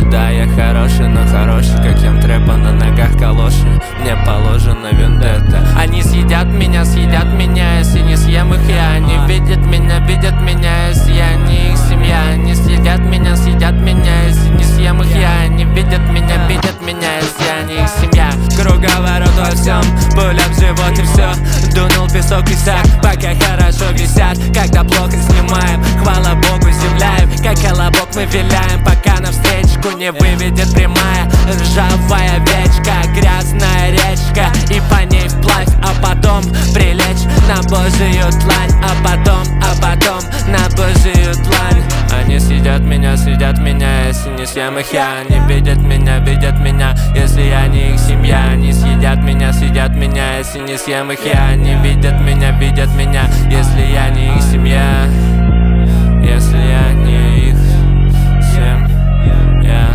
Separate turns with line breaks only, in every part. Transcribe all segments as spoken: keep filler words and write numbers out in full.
Да, я хороший, но хороший, как хемтрепа, на ногах калоши. Мне положена вендетта. Они съедят меня, съедят меня, если не съем их я. Они видят меня, видят меня, если я не их семья. Они съедят меня, съедят меня, если не съем их я. Они видят меня, видят меня, если я не их семья. Круговорот во всем, пуля в живот и все. Дунул песок и сак, пока хорошо висят. Когда плохо снимаем, хвала Богу земляем. Как колобок мы виляем, пока навстречку не выведет прямая ржавая вечка, грязная речка, и по ней вплавь, а потом прилечь на Божию длань. А потом, а потом на Божию длань. Они съедят меня, съедят меня, если не съем их я. Они видят меня, видят меня, если я не их семья. Они съедят меня, съедят меня, если не съем их я. Они видят меня, видят меня, если я не их семья. Если я не их семья.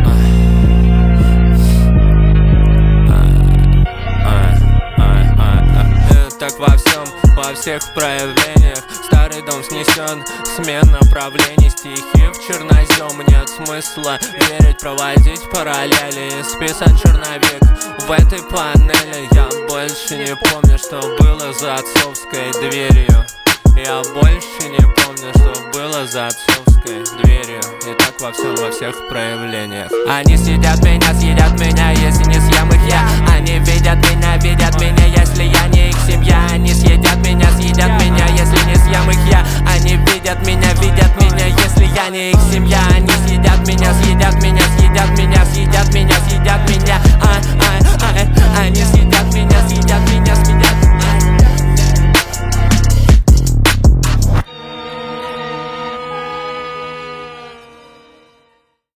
Так во всем, во всех проявлениях. Старый дом снесен, смен направлений. Стихи в чернозем, нет смысла верить, проводить параллели. Списан черновик в этой панели. Я больше не помню, что было за отцовской дверью. Я больше не помню, что было за отцовской дверью. И так во всем, во всех проявлениях. Они съедят меня, съедят меня, если не съем их я. Они видят меня, видят меня, если я не их семья. Они съедят меня, съедят меня, если не съем их я. Они видят меня, видят меня, если я не их семья. Они съедят меня, съедят меня.